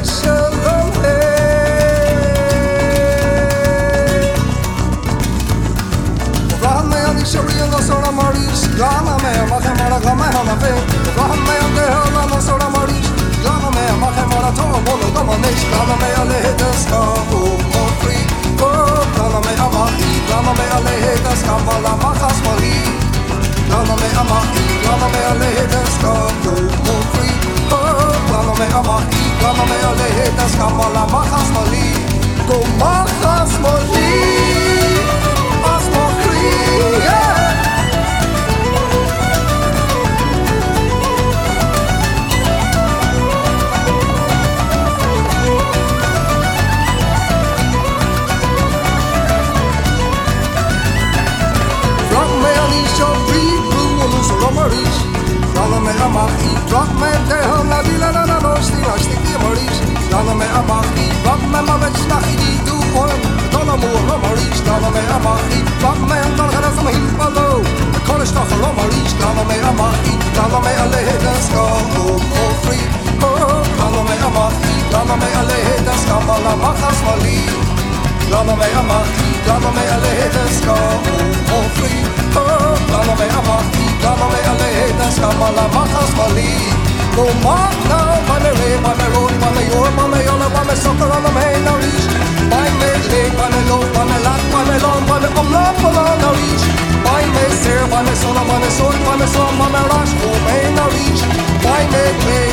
shalom. Rahme ali shariya na sora maris, gama me mahe mara gama hama fe. Rahme ande hama na sora maris, gama me mahe mara to bolo gama nesh, gama me ale das ka more free. Oh, gama me amahi, gama me ale das ka mala machas mali. Gama me amahi, gama me ale das ka more free. Oh, gama me amahi, gama me ale das ka mala machas mali. Go machas mali. Dana me amahi, drop me te hum la dila na na no stila stiki maris. Dana me amahi, drop me ma vet snahi di du on. Dana mo ro maris. Dana me amahi, drop me dana gana sama hi palo. College stock ro maris. Dana me amahi, dana me ale das go for free. Oh, dana me amahi, dana me ale das go mala machas mali. Dana me amahi, dana me ale das go for free. Oh, dana me amahi. Dana me ale das kamala machas mali. Go mark now, by me rain, by me road, by me yor, by me yola, by me soccer on the main now reach. By me lake, by me low, by me lack, by me long, by me come up along now reach. By me sir, by me son, by me sword, by me son, by me rush, go main now reach. By me play,